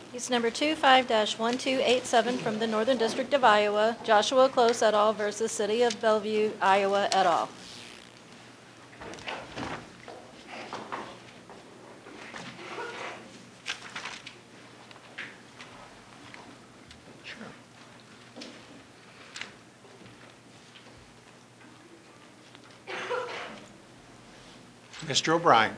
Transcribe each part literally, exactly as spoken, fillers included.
Case number twenty-five dash one two eight seven from the Northern District of Iowa, Joshua Close et al. Versus City of Bellevue, Iowa et al. Mister O'Brien.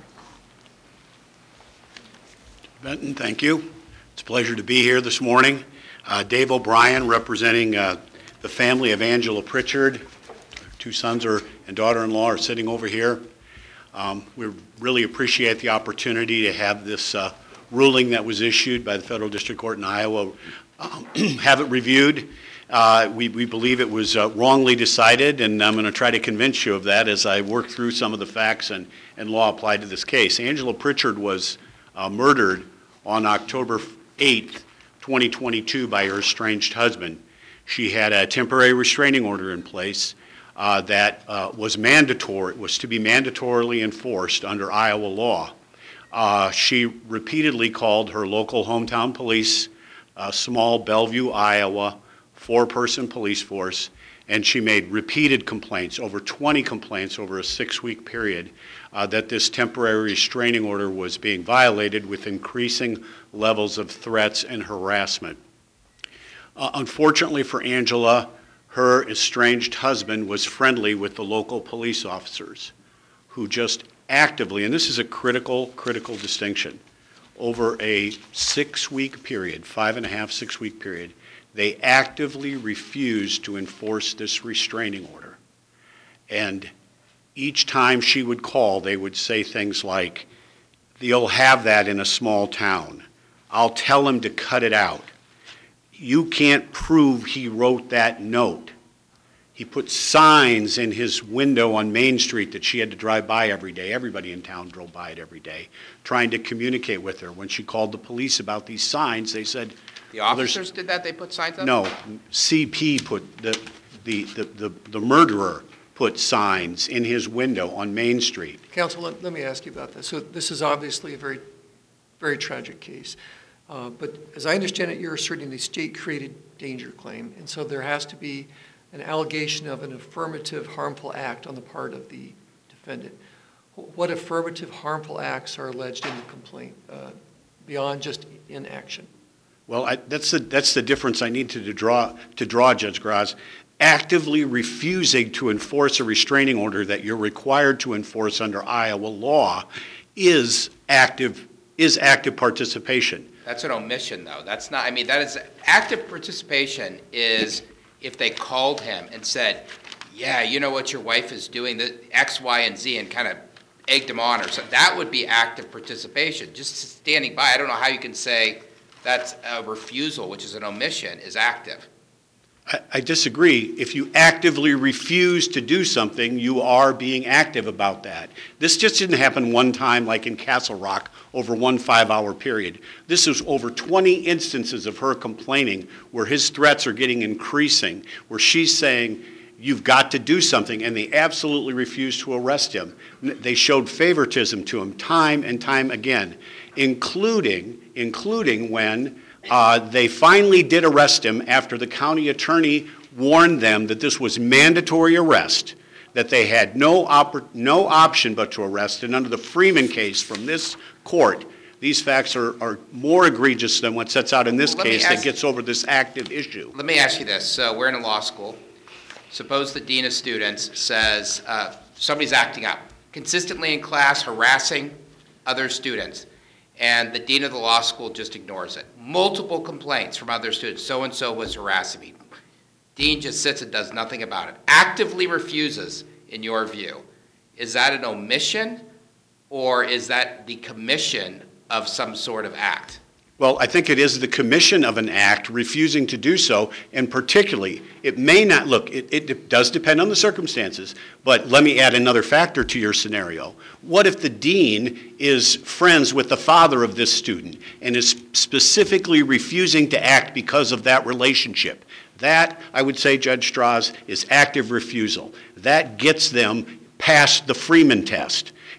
Benton, thank you. It's a pleasure to be here this morning. Uh, Dave O'Brien, representing uh, the family of Angela Pritchard. Two sons are, and daughter-in-law are sitting over here. Um, we really appreciate the opportunity to have this uh, ruling that was issued by the Federal District Court in Iowa, um, have it reviewed. Uh, we, we believe it was uh, wrongly decided, and I'm going to try to convince you of that as I work through some of the facts and, and law applied to this case. Angela Pritchard was uh, murdered on October eighth, twenty twenty-two by her estranged husband. She had a temporary restraining order in place uh, that uh, was mandatory, was to be mandatorily enforced under Iowa law. Uh, she repeatedly called her local hometown police, uh, small Bellevue, Iowa, four-person police force, and she made repeated complaints, over twenty complaints over a six-week period, uh, that this temporary restraining order was being violated with increasing levels of threats and harassment. Uh, unfortunately for Angela, her estranged husband was friendly with the local police officers who just actively, and this is a critical, critical distinction, over a six-week period, five and a half, six-week period, they actively refused to enforce this restraining order. And each time she would call, they would say things like, "You'll have that in a small town. I'll tell him to cut it out. You can't prove he wrote that note. He put signs in his window on Main Street that she had to drive by every day. Everybody in town drove by it every day, trying to communicate with her. When she called the police about these signs, they said, The officers did that? They put signs up? no, C P put, the, the, the, the, the murderer put signs in his window on Main Street. Counsel, let, let me ask you about this. So this is obviously a very, very tragic case. Uh, but as I understand it, you're asserting the state-created danger claim, and so there has to be an allegation of an affirmative harmful act on the part of the defendant. What affirmative harmful acts are alleged in the complaint uh, beyond just inaction? Well, I, that's the that's the difference I need to, to draw to draw, Judge Graz. Actively refusing to enforce a restraining order that you're required to enforce under Iowa law is active is active participation. That's an omission, though. That's not. I mean, that is active participation. Is if they called him and said, "Yeah, you know what your wife is doing, the X, Y, and Z," and kind of egged him on, or so. That would be active participation. Just standing by. I don't know how you can say that's a refusal, which is an omission, is active. I, I disagree. If you actively refuse to do something, you are being active about that. This just didn't happen one time like in Castle Rock over one five-hour period. This is over twenty instances of her complaining where his threats are getting increasing, where she's saying, "You've got to do something," and they absolutely refused to arrest him. They showed favoritism to him time and time again, including including when uh, they finally did arrest him after the county attorney warned them that this was mandatory arrest, that they had no, op- no option but to arrest. And under the Freeman case from this court, these facts are, are more egregious than what sets out in this Well, case ask, that gets over this active issue. Let me ask you this. So we're in a law school. Suppose the dean of students says uh, somebody's acting up, consistently in class, harassing other students, and the dean of the law school just ignores it. Multiple complaints from other students. So-and-so was harassing me. Dean just sits and does nothing about it. Actively refuses, in your view. Is that an omission, or is that the commission of some sort of act? Well, I think it is the commission of an act refusing to do so, and particularly, it may not, look, it, it does depend on the circumstances, but let me add another factor to your scenario. What if the dean is friends with the father of this student and is specifically refusing to act because of that relationship? That, I would say, Judge Strauss, is active refusal. That gets them past the Freeman test.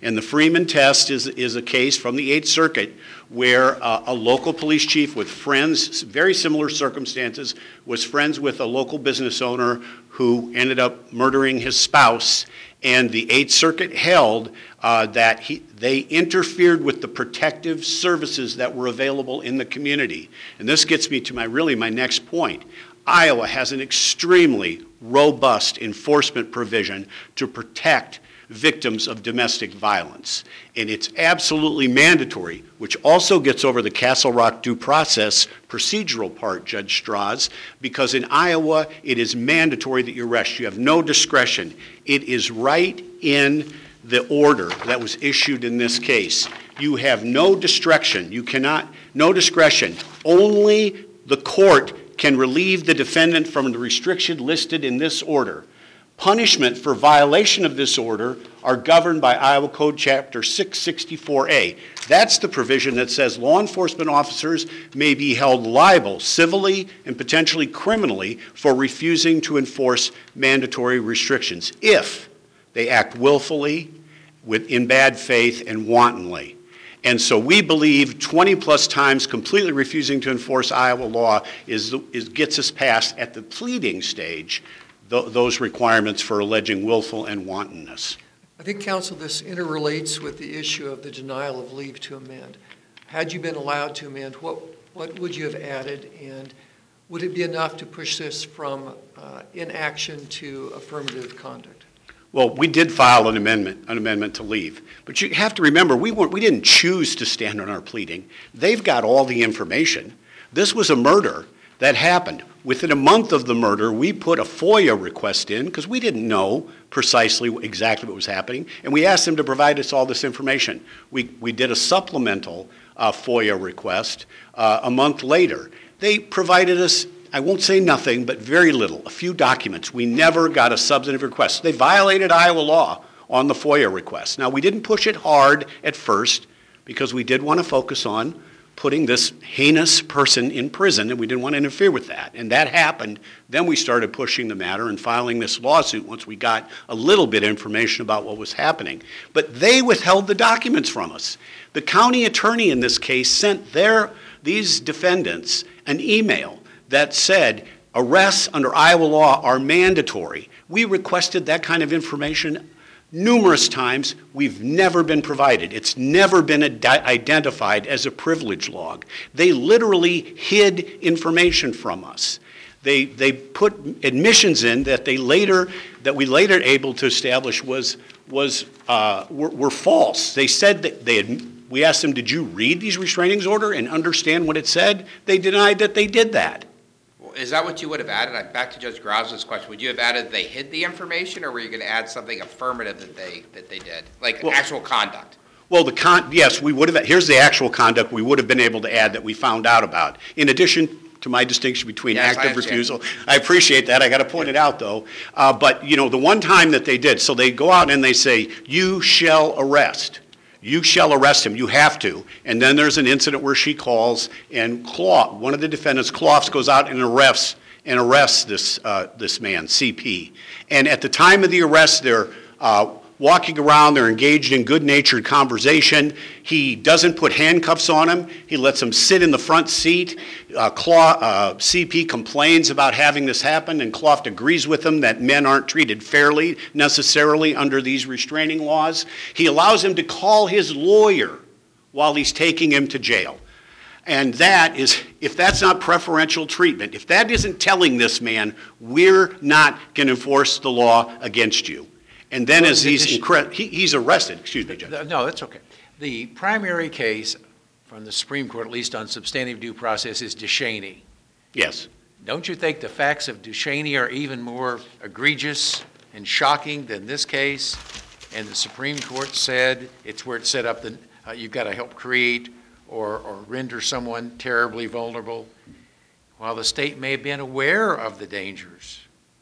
And the Freeman test is, is a case from the Eighth Circuit where uh, a local police chief with friends, very similar circumstances, was friends with a local business owner who ended up murdering his spouse. And the Eighth Circuit held uh, that he, they interfered with the protective services that were available in the community. And this gets me to my really my next point. Iowa has an extremely robust enforcement provision to protect victims of domestic violence. And it's absolutely mandatory, which also gets over the Castle Rock due process procedural part, Judge Strauss, because in Iowa it is mandatory that you arrest. You have no discretion. It is right in the order that was issued in this case. You have no discretion. You cannot, no discretion. Only the court can relieve the defendant from the restriction listed in this order. Punishment for violation of this order are governed by Iowa Code Chapter six sixty-four A. That's the provision that says law enforcement officers may be held liable civilly and potentially criminally for refusing to enforce mandatory restrictions if they act willfully, with, in bad faith, and wantonly. And so we believe twenty plus times completely refusing to enforce Iowa law is, is gets us past, at the pleading stage, th- those requirements for alleging willful and wantonness. I think, counsel, this interrelates with the issue of the denial of leave to amend. Had you been allowed to amend, what, what would you have added, and would it be enough to push this from uh, inaction to affirmative conduct? Well, we did file an amendment, an amendment to leave. But you have to remember, we weren't, we didn't choose to stand on our pleading. They've got all the information. This was a murder that happened. Within a month of the murder, we put a FOIA request in because we didn't know precisely exactly what was happening, and we asked them to provide us all this information. We, we did a supplemental uh, FOIA request uh, a month later. They provided us, I won't say nothing, but very little, a few documents. We never got a substantive request. They violated Iowa law on the FOIA request. Now, we didn't push it hard at first because we did want to focus on putting this heinous person in prison, and we didn't want to interfere with that. And that happened. Then we started pushing the matter and filing this lawsuit once we got a little bit of information about what was happening. But they withheld the documents from us. The county attorney in this case sent their, these defendants an email that said arrests under Iowa law are mandatory. We requested that kind of information numerous times. We've never been provided. It's never been ad- identified as a privilege log. They literally hid information from us. They they put admissions in that they later that we later able to establish was was uh, were, were false. They said that they had. We asked them, "Did you read these restraining order and understand what it said?" They denied that they did that. Is that what you would have added? Back to Judge Grouse's question, would you have added they hid the information, or were you going to add something affirmative that they that they did, like Well, actual conduct? Well, the con yes, we would have. Here's the actual conduct we would have been able to add that we found out about. In addition to my distinction between Yes, I active understand. refusal, I appreciate that. I got to point it out though. Uh, but you know, the one time that they did, so they go out and they say, "You shall arrest." You shall arrest him. You have to. And then there's an incident where she calls, and Clough, one of the defendants, Cloughs, goes out and arrests and arrests this uh, this man, C P. And at the time of the arrest, they're uh, walking around. They're engaged in good-natured conversation. He doesn't put handcuffs on him. He lets him sit in the front seat. Uh, Clough, uh, C P complains about having this happen, and Clough agrees with him that men aren't treated fairly necessarily under these restraining laws. He allows him to call his lawyer while he's taking him to jail. And that is, if that's not preferential treatment, if that isn't telling this man, we're not going to enforce the law against you. And then Well, as the he's, addition- incre- he, he's arrested, excuse me, Judge. No, that's okay. The primary case from the Supreme Court, at least on substantive due process, is Ducheney. Yes. Don't you think the facts of Ducheney are even more egregious and shocking than this case? And the Supreme Court said it's where it set up that uh, you've got to help create or, or render someone terribly vulnerable. While the state may have been aware of the dangers,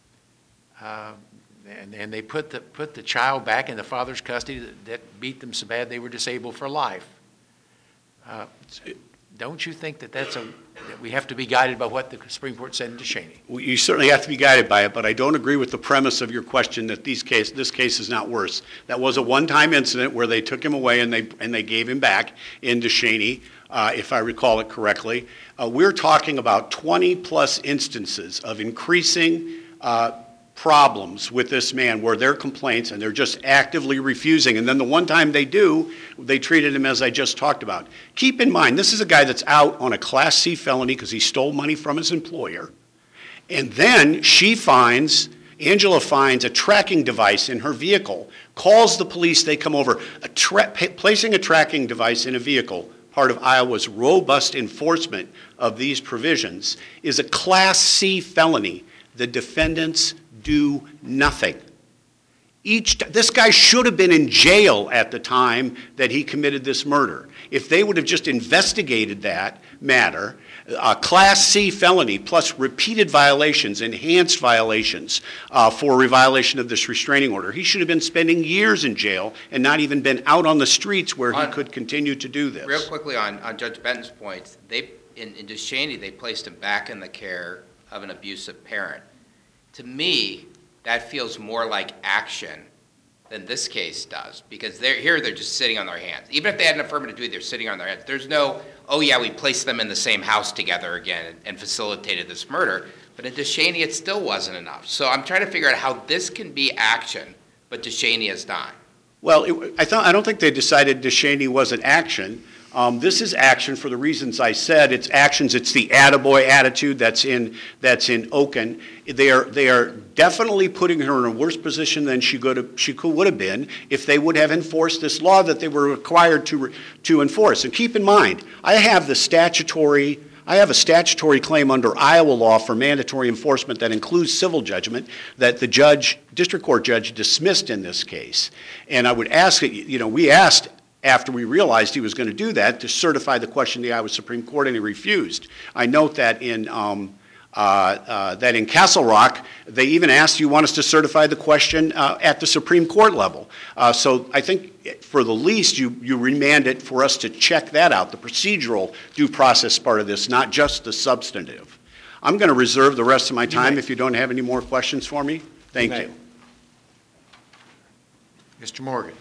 uh, and, and they put the, put the child back in the father's custody that, that beat them so bad they were disabled for life. Uh, don't you think that that's a, that we have to be guided by what the Supreme Court said in DeShaney? Well, you certainly have to be guided by it, but I don't agree with the premise of your question that these case, this case is not worse. That was a one-time incident where they took him away and they, and they gave him back in DeShaney, uh, if I recall it correctly. Uh, we're talking about twenty-plus instances of increasing uh, problems with this man where their complaints and they're just actively refusing. And then the one time they do, they treated him as I just talked about. Keep in mind, this is a guy that's out on a Class C felony because he stole money from his employer. And then she finds, Angela finds a tracking device in her vehicle, calls the police, they come over. A tra- placing a tracking device in a vehicle, part of Iowa's robust enforcement of these provisions, is a Class C felony. The defendants do nothing. Each, this guy should have been in jail at the time that he committed this murder. If they would have just investigated that matter, a Class C felony plus repeated violations, enhanced violations uh, for a violation of this restraining order, he should have been spending years in jail and not even been out on the streets where on, he could continue to do this. Real quickly on, on Judge Benton's points, they in, in DeShaney, they placed him back in the care of an abusive parent. To me, that feels more like action than this case does, because they're here, they're just sitting on their hands. Even if they had an affirmative duty, they're sitting on their hands. There's no, oh yeah, we placed them in the same house together again and, and facilitated this murder. But in DeShaney, it still wasn't enough. So I'm trying to figure out how this can be action, but DeShaney is not. Well, it, I, thought, I don't think they decided DeShaney wasn't action. Um, this is action for the reasons I said. It's actions. It's the attaboy attitude that's in that's in Oken. They are they are definitely putting her in a worse position than she could have, she could would have been if they would have enforced this law that they were required to to enforce. And keep in mind, I have the statutory. I have a statutory claim under Iowa law for mandatory enforcement that includes civil judgment that the judge, district court judge, dismissed in this case. And I would ask, you know, we asked after we realized he was going to do that to certify the question to the Iowa Supreme Court, and he refused. I note that in um, uh, uh, that in Castle Rock, they even asked, "Do you want us to certify the question uh, at the Supreme Court level?" Uh, so I think, for the least, you you remand it for us to check that out, the procedural due process part of this, not just the substantive. I'm going to reserve the rest of my time if you don't have any more questions for me. Thank you. Mister Morgan.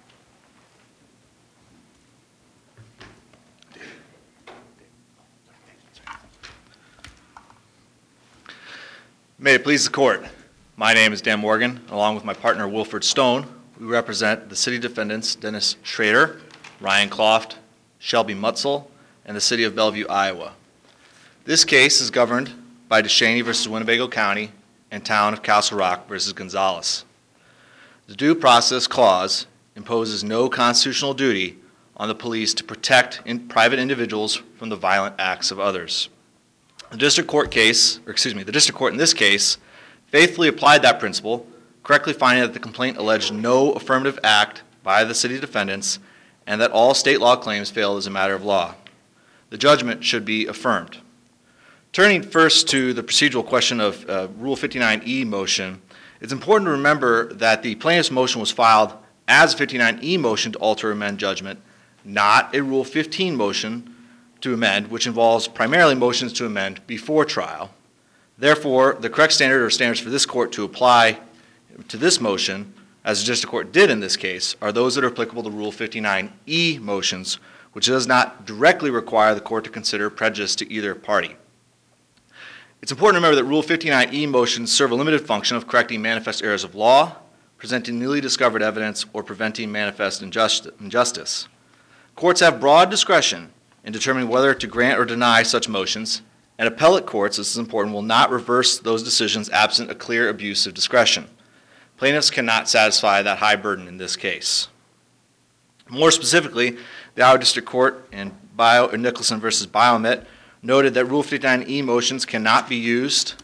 May it please the court. My name is Dan Morgan, along with my partner Wilford Stone. We represent the city defendants Dennis Schrader, Ryan Kloft, Shelby Mutzel, and the city of Bellevue, Iowa. This case is governed by DeShaney versus Winnebago County and Town of Castle Rock versus Gonzales. The Due Process Clause imposes no constitutional duty on the police to protect in private individuals from the violent acts of others. The district court case, or excuse me, the district court in this case faithfully applied that principle, correctly finding that the complaint alleged no affirmative act by the city defendants and that all state law claims failed as a matter of law. The judgment should be affirmed. Turning first to the procedural question of uh, Rule fifty-nine E motion, it's important to remember that the plaintiff's motion was filed as a fifty-nine E motion to alter or amend judgment, not a Rule fifteen motion to amend, which involves primarily motions to amend before trial. Therefore, the correct standard or standards for this court to apply to this motion, as the district court did in this case, are those that are applicable to Rule fifty-nine E motions, which does not directly require the court to consider prejudice to either party. It's important to remember that Rule fifty-nine E motions serve a limited function of correcting manifest errors of law, presenting newly discovered evidence, or preventing manifest injustice. Courts have broad discretion in determining whether to grant or deny such motions, and appellate courts, this is important, will not reverse those decisions absent a clear abuse of discretion. Plaintiffs cannot satisfy that high burden in this case. More specifically, the Iowa District Court in Bio, or Nicholson versus Biomet noted that Rule fifty-nine E motions cannot be used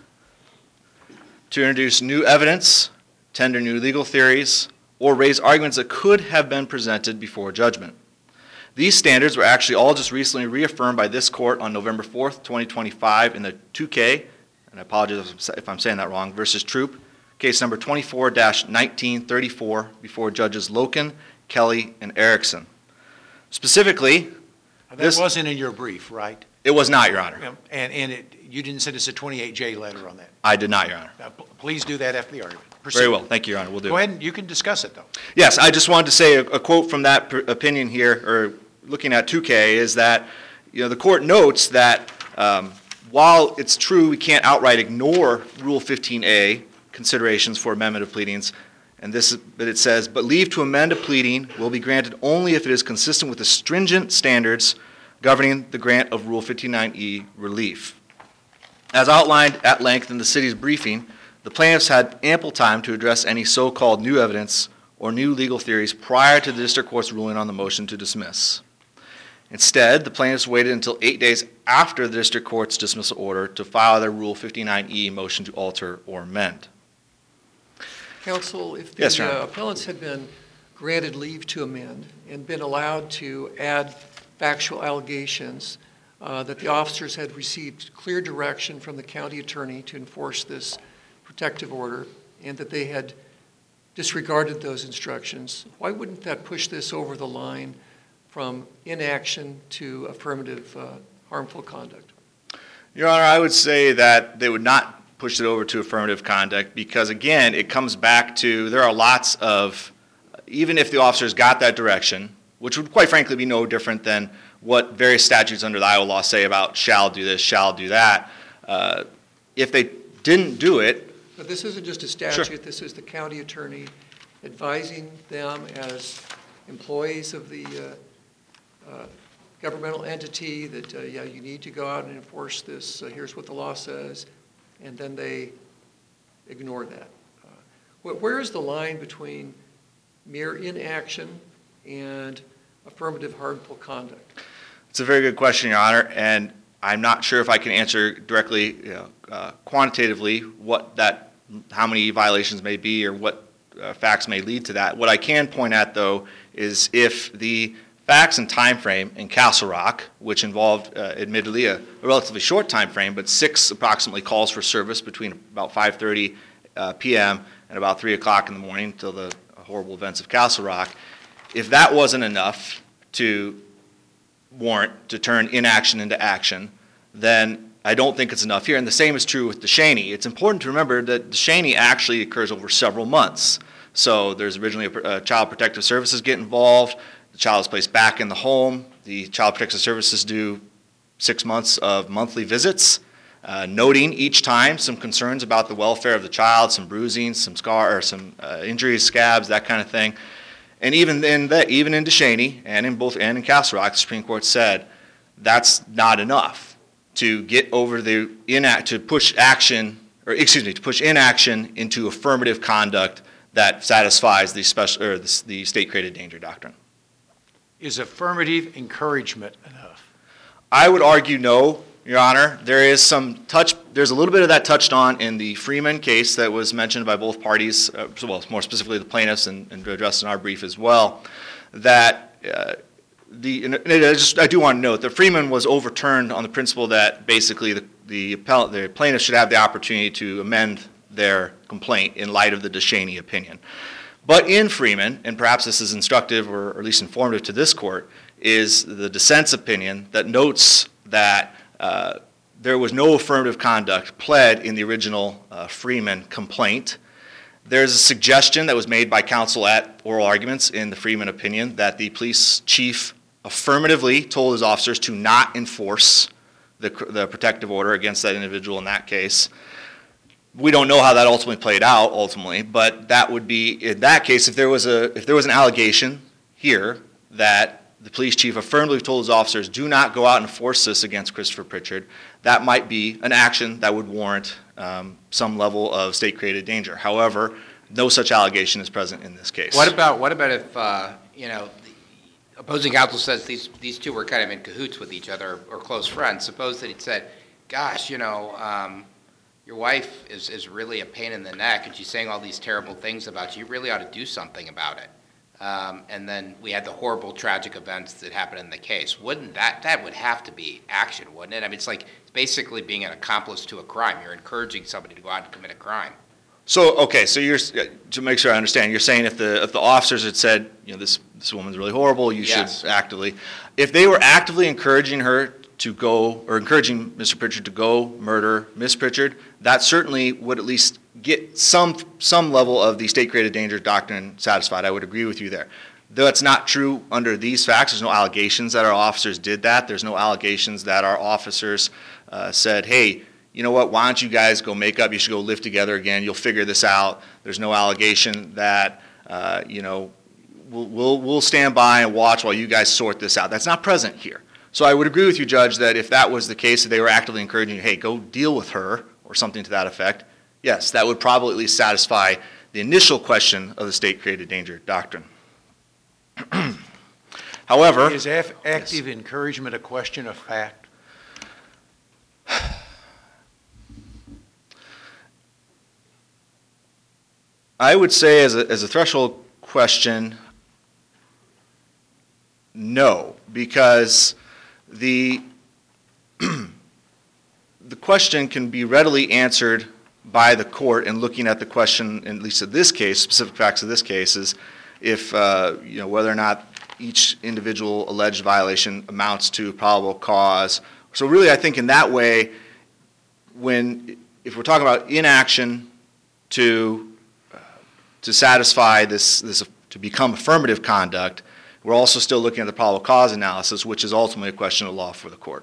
to introduce new evidence, tender new legal theories, or raise arguments that could have been presented before judgment. These standards were actually all just recently reaffirmed by this court on November fourth, twenty twenty-five in the two K, and I apologize if I'm saying that wrong, versus Troop, case number twenty-four dash nineteen thirty-four before Judges Loken, Kelly, and Erickson. Specifically, That This- wasn't in your brief, right? It was not, Your Honor. Yeah, And, and it, you didn't send us a twenty-eight J letter on that. I did not, Your Honor. Now, p- please do that after the argument. Proceed. Very well. Thank you, Your Honor. We'll do. Go ahead, and you can discuss it, though. Yes, I just wanted to say a, a quote from that pr- opinion here, or looking at two K, is that, you know, the court notes that um, while it's true we can't outright ignore Rule fifteen A considerations for amendment of pleadings, and this, but it says, but leave to amend a pleading will be granted only if it is consistent with the stringent standards governing the grant of Rule fifty-nine E relief. As outlined at length in the city's briefing, the plaintiffs had ample time to address any so-called new evidence or new legal theories prior to the district court's ruling on the motion to dismiss. Instead, the plaintiffs waited until eight days after the district court's dismissal order to file their Rule fifty-nine E motion to alter or amend. Counsel, if the Yes, Your Honor. uh, appellants had been granted leave to amend and been allowed to add factual allegations uh, that the officers had received clear direction from the county attorney to enforce this protective order, and that they had disregarded those instructions, why wouldn't that push this over the line from inaction to affirmative uh, harmful conduct? Your Honor, I would say that they would not push it over to affirmative conduct because, again, it comes back to there are lots of, even if the officers got that direction, which would quite frankly be no different than what various statutes under the Iowa law say about shall do this, shall do that, uh, if they didn't do it. But this isn't just a statute, this is the county attorney advising them as employees of the uh, uh, governmental entity that, uh, yeah, you need to go out and enforce this, uh, here's what the law says, and then they ignore that. Uh, wh- where is the line between mere inaction and affirmative harmful conduct? It's a very good question, Your Honor, and I'm not sure if I can answer directly, you know, uh, quantitatively what that, how many violations may be or what uh, facts may lead to that. What I can point at, though, is if the facts and time frame in Castle Rock, which involved uh, admittedly a, a relatively short time frame, but six approximately calls for service between about five thirty uh, p m and about three o'clock in the morning until the horrible events of Castle Rock, if that wasn't enough to warrant to turn inaction into action, then I don't think it's enough here. And the same is true with DeShaney. It's important to remember that DeShaney actually occurs over several months. So there's originally a, a Child Protective Services get involved. The child is placed back in the home. The Child Protective Services do six months of monthly visits, uh, noting each time some concerns about the welfare of the child, some bruising, some scar, or some uh, injuries, scabs, that kind of thing. And even in that, even in DeShaney and in both and in Castle Rock, the Supreme Court said that's not enough to get over the inact to push action, or excuse me, to push inaction into affirmative conduct that satisfies the special or the, the state-created danger doctrine. Is affirmative encouragement enough? I would argue no, Your Honor. There is some touch, there's a little bit of that touched on in the Freeman case that was mentioned by both parties, uh, well, more specifically the plaintiffs and, and addressed in our brief as well, that uh, the, and I, just, I do want to note that Freeman was overturned on the principle that basically the, the, appellate, the plaintiffs should have the opportunity to amend their complaint in light of the DeShaney opinion. But in Freeman, and perhaps this is instructive or at least informative to this court, is the dissent's opinion that notes that uh, there was no affirmative conduct pled in the original uh, Freeman complaint. There's a suggestion that was made by counsel at oral arguments in the Freeman opinion that the police chief affirmatively told his officers to not enforce the, the protective order against that individual in that case. We don't know how that ultimately played out ultimately, but that would be, in that case, if there was a if there was an allegation here that the police chief affirmatively told his officers, do not go out and enforce this against Christopher Pritchard, that might be an action that would warrant um, some level of state-created danger. However, no such allegation is present in this case. What about, what about if, uh, you know, the opposing counsel says these, these two were kind of in cahoots with each other or close friends? Suppose that he'd said, gosh, you know, um, your wife is, is really a pain in the neck and she's saying all these terrible things about you. You really ought to do something about it. Um, and then we had the horrible, tragic events that happened in the case. Wouldn't that, that would have to be action, wouldn't it? I mean, it's like, it's basically being an accomplice to a crime. You're encouraging somebody to go out and commit a crime. So, okay, so you're, to make sure I understand, you're saying if the, if the officers had said, you know, this, this woman's really horrible, you Yes. should actively, if they were actively encouraging her to go, or encouraging Mister Pritchard to go murder Miss Pritchard, that certainly would at least get some, some level of the state-created danger doctrine satisfied. I would agree with you there. Though it's not true under these facts, there's no allegations that our officers did that. There's no allegations that our officers uh, said, hey, you know what, why don't you guys go make up, you should go live together again, you'll figure this out. There's no allegation that, uh, you know, we'll, we'll, we'll stand by and watch while you guys sort this out. That's not present here. So I would agree with you, Judge, that if that was the case, that they were actively encouraging you, hey, go deal with her, or something to that effect, yes, that would probably at least satisfy the initial question of the state-created danger doctrine. However, Is af- active encouragement a question of fact? I would say as a, as a threshold question, no, because the, the question can be readily answered by the court in looking at the question, at least in this case, specific facts of this case, is if, uh, you know, whether or not each individual alleged violation amounts to probable cause. So really, I think in that way, when, if we're talking about inaction to to satisfy this, this, to become affirmative conduct, we're also still looking at the probable cause analysis, which is ultimately a question of law for the court.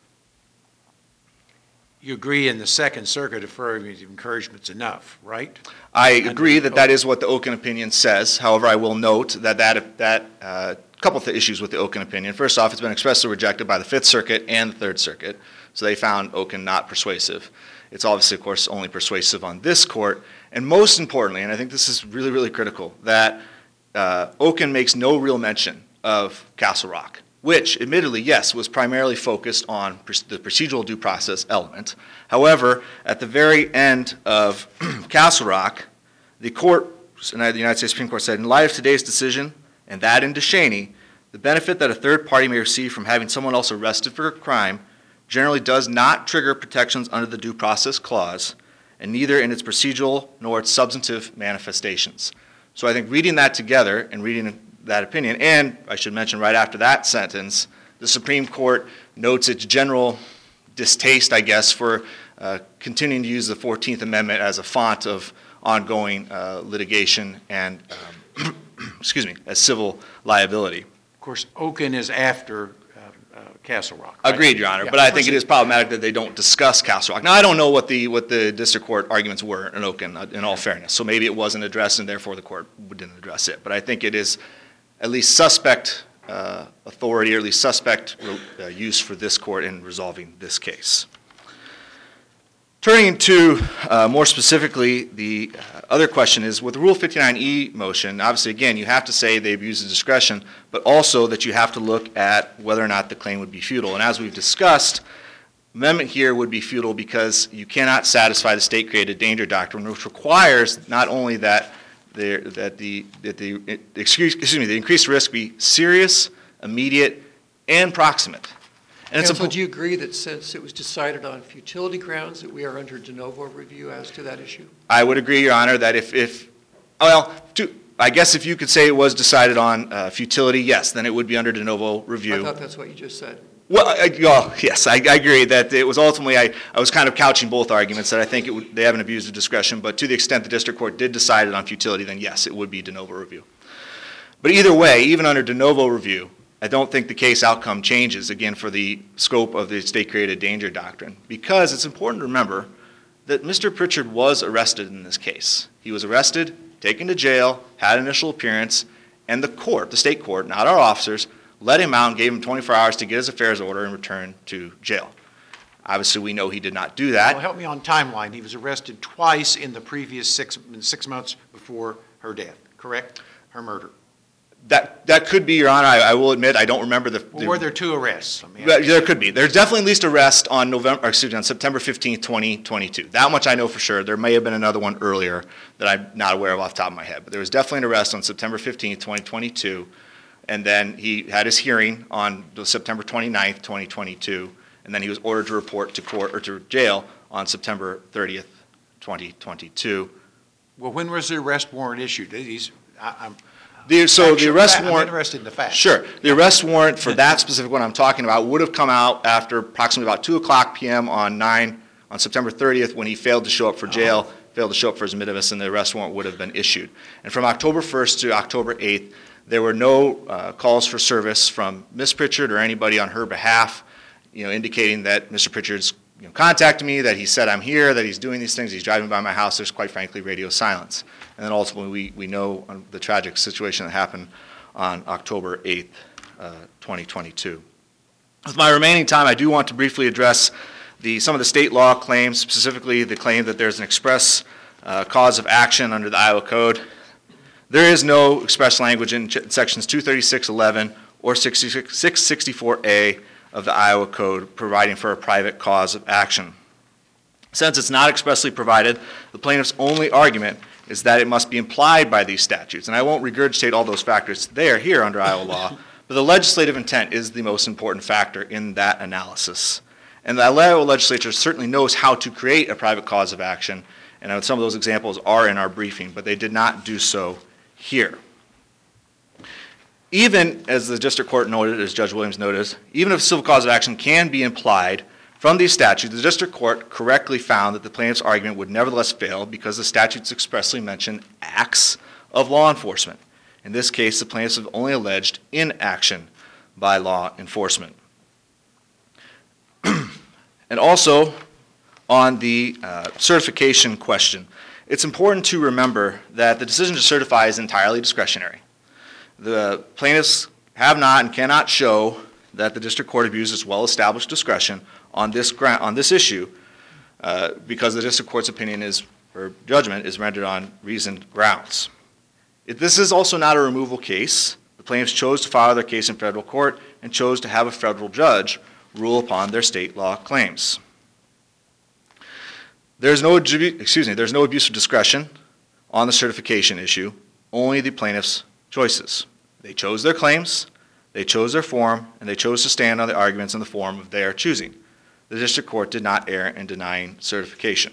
You agree in the Second Circuit affirmative encouragement's enough, right? I agree that that is what the Oken opinion says. However, I will note that that, that uh, couple of issues with the Oken opinion. First off, it's been expressly rejected by the Fifth Circuit and the Third Circuit, so they found Oken not persuasive. It's obviously, of course, only persuasive on this court. And most importantly, and I think this is really, really critical, that uh, Oken makes no real mention of Castle Rock, which, admittedly, yes, was primarily focused on the procedural due process element. However, at the very end of Castle Rock, the court, the United States Supreme Court said, in light of today's decision, and that in DeShaney, the benefit that a third party may receive from having someone else arrested for a crime generally does not trigger protections under the Due Process Clause, and neither in its procedural nor its substantive manifestations. So I think reading that together and reading that opinion, and I should mention right after that sentence, the Supreme Court notes its general distaste, I guess, for uh, continuing to use the fourteenth Amendment as a font of ongoing uh, litigation and, um, excuse me, as civil liability. Of course, Oken is after uh, uh, Castle Rock, right? Agreed, Your Honor, Yeah. but I think it is problematic that they don't discuss Castle Rock. Now, I don't know what the, what the district court arguments were in Oken, uh, in all fairness, so maybe it wasn't addressed and therefore the court didn't address it. But I think it is at least suspect uh, authority, or at least suspect uh, use for this court in resolving this case. Turning to uh, more specifically, the uh, other question is, with the Rule fifty-nine E motion, obviously, again, you have to say they abused the discretion, but also that you have to look at whether or not the claim would be futile. And as we've discussed, amendment here would be futile because you cannot satisfy the state-created danger doctrine, which requires not only that the, that the, that the excuse, excuse me, the increased risk be serious, immediate, and proximate. And it's Counsel, a, do you agree that since it was decided on futility grounds, that we are under de novo review as to that issue? I would agree, Your Honor, that if, if well, to, I guess if you could say it was decided on uh, futility, yes, then it would be under de novo review. I thought that's what you just said. Well, I, well yes, I, I agree that it was ultimately, I, I was kind of couching both arguments, that I think it would, they haven't abused of discretion, but to the extent the district court did decide it on futility, then yes, it would be de novo review. But either way, even under de novo review, I don't think the case outcome changes, again, for the scope of the state-created danger doctrine, because it's important to remember that Mister Pritchard was arrested in this case. He was arrested, taken to jail, had initial appearance, and the court, the state court, not our officers, let him out and gave him twenty-four hours to get his affairs order and return to jail. Obviously, we know he did not do that. Well, help me on timeline. He was arrested twice in the previous six, six months before her death, correct? Her murder. That that could be, Your Honor. I, I will admit I don't remember the. Well, the were there two arrests? I mean, Well, there could be. There's definitely at least arrest on November, or excuse me, on September fifteenth, twenty twenty-two. That much I know for sure. There may have been another one earlier that I'm not aware of off the top of my head, but there was definitely an arrest on September fifteenth, twenty twenty-two, and then he had his hearing on September twenty-ninth, twenty twenty-two, and then he was ordered to report to court or to jail on September thirtieth, twenty twenty-two. Well, when was the arrest warrant issued? These, I, I'm. The, so the Actual arrest fa- warrant. I'm interested in the facts. Sure. The arrest warrant for that specific one I'm talking about would have come out after approximately about two o'clock p m on nine, on September thirtieth, when he failed to show up for jail, failed to show up for his midivus, and the arrest warrant would have been issued. And from October first to October eighth, there were no uh, calls for service from Miz Pritchard or anybody on her behalf, you know, indicating that Mister Pritchard's you know, contacted me, that he said I'm here, that he's doing these things, he's driving by my house. There's quite frankly radio silence. And then ultimately we, we know the tragic situation that happened on October eighth, uh, twenty twenty-two. With my remaining time, I do want to briefly address the, some of the state law claims, specifically the claim that there's an express uh, cause of action under the Iowa Code. There is no express language in ch- sections two thirty-six eleven or six sixty-four A of the Iowa Code providing for a private cause of action. Since it's not expressly provided, the plaintiff's only argument is that it must be implied by these statutes. And I won't regurgitate all those factors there here under Iowa law, but the legislative intent is the most important factor in that analysis. And the Iowa legislature certainly knows how to create a private cause of action, and some of those examples are in our briefing, but they did not do so here. Even, as the district court noted, as Judge Williams noted, even if a civil cause of action can be implied from these statutes, the district court correctly found that the plaintiff's argument would nevertheless fail because the statutes expressly mention acts of law enforcement. In this case, the plaintiffs have only alleged inaction by law enforcement. And also, on the uh, certification question, it's important to remember that the decision to certify is entirely discretionary. The plaintiffs have not and cannot show that the district court abused its well-established discretion on this gra- on this issue uh, because the district court's opinion is, or judgment is rendered on reasoned grounds. If this is also not a removal case. The plaintiffs chose to file their case in federal court and chose to have a federal judge rule upon their state law claims. There's no, excuse me, there's no abuse of discretion on the certification issue, only the plaintiffs' choices. They chose their claims, they chose their form, and they chose to stand on the arguments in the form of their choosing. The district court did not err in denying certification.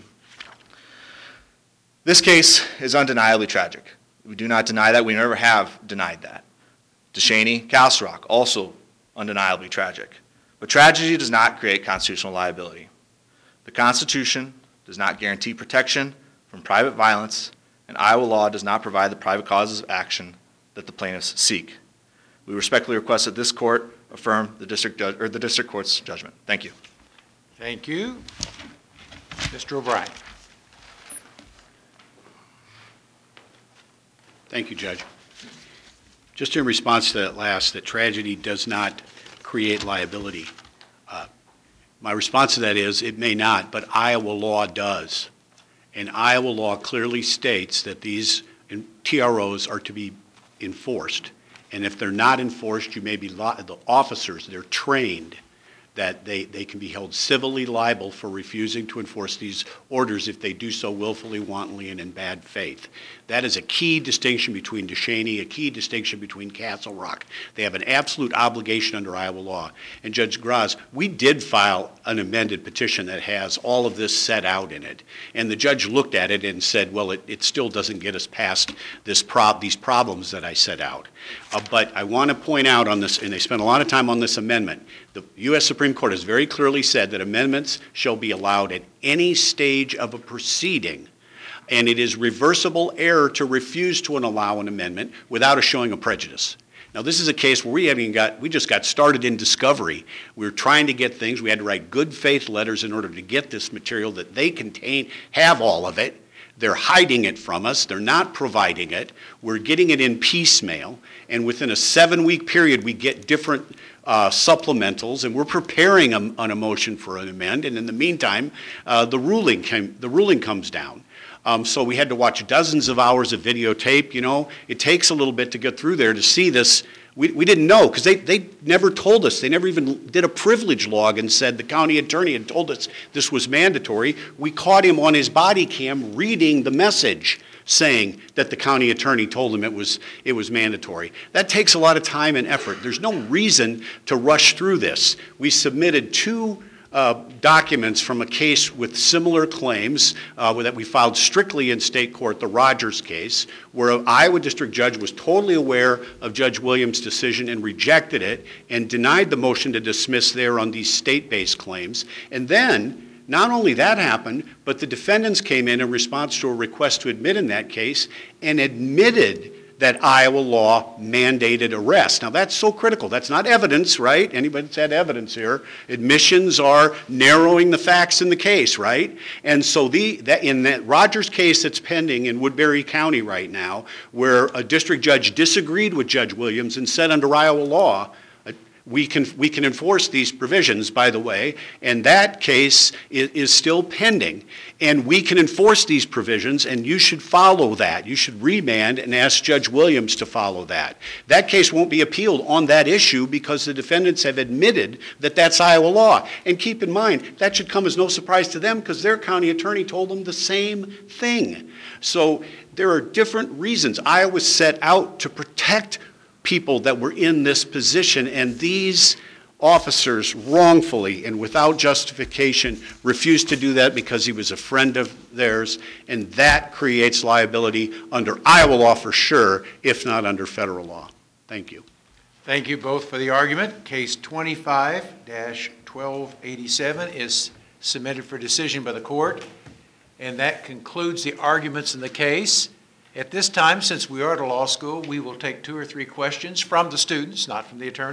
This case is undeniably tragic. We do not deny that. We never have denied that. DeShaney, Castle Rock, also undeniably tragic. But tragedy does not create constitutional liability. The Constitution does not guarantee protection from private violence, and Iowa law does not provide the private causes of action that the plaintiffs seek. We respectfully request that this court affirm the district judge, or the district court's judgment. Thank you. Thank you. Mister O'Brien. Thank you, Judge. Just in response to that last, that tragedy does not create liability. Uh, my response to that is it may not, but Iowa law does. And Iowa law clearly states that these T R Os are to be enforced. And if they're not enforced, you may be, li- the officers, they're trained that they, they can be held civilly liable for refusing to enforce these orders if they do so willfully, wantonly, and in bad faith. That is a key distinction between DeShaney, a key distinction between Castle Rock. They have an absolute obligation under Iowa law. And Judge Graz, we did file an amended petition that has all of this set out in it. And the judge looked at it and said, well, it, it still doesn't get us past this prob- these problems that I set out. Uh, but I want to point out on this, and they spent a lot of time on this amendment, the U S Supreme Court has very clearly said that amendments shall be allowed at any stage of a proceeding, and it is reversible error to refuse to allow an amendment without a showing of prejudice. Now, this is a case where we haven't got, we just got started in discovery. We were trying to get things. We had to write good faith letters in order to get this material that they contain, have all of it. They're hiding it from us. They're not providing it. We're getting it in piecemeal, and within a seven-week period, we get different Uh, supplementals, and we're preparing a, an a motion for an amend, and in the meantime, uh, the ruling came, the ruling comes down. Um, so we had to watch dozens of hours of videotape. You know, it takes a little bit to get through there to see this. We, we didn't know because they, they never told us. They never even did a privilege log and said the county attorney had told us this was mandatory. We caught him on his body cam reading the message saying that the county attorney told him it was it was mandatory. That takes a lot of time and effort. There's no reason to rush through this. We submitted two uh, documents from a case with similar claims uh, that we filed strictly in state court, the Rogers case, where an Iowa district judge was totally aware of Judge Williams' decision and rejected it and denied the motion to dismiss there on these state-based claims. And then, not only that happened, but the defendants came in in response to a request to admit in that case and admitted that Iowa law mandated arrest. Now, that's so critical. That's not evidence, right? Anybody that's had evidence here. Admissions are narrowing the facts in the case, right? And so the that in that Rogers case that's pending in Woodbury County right now, where a district judge disagreed with Judge Williams and said under Iowa law, We can, we can enforce these provisions, by the way, and that case is, is still pending. And we can enforce these provisions, and you should follow that. You should remand and ask Judge Williams to follow that. That case won't be appealed on that issue because the defendants have admitted that that's Iowa law. And keep in mind, that should come as no surprise to them because their county attorney told them the same thing. So there are different reasons. Iowa set out to protect people that were in this position, and these officers wrongfully and without justification refused to do that because he was a friend of theirs, and that creates liability under Iowa law for sure, if not under federal law. Thank you. Thank you both for the argument. Case twenty-five dash twelve eighty-seven is submitted for decision by the court, and that concludes the arguments in the case. At this time, since we are at a law school, we will take two or three questions from the students, not from the attorney.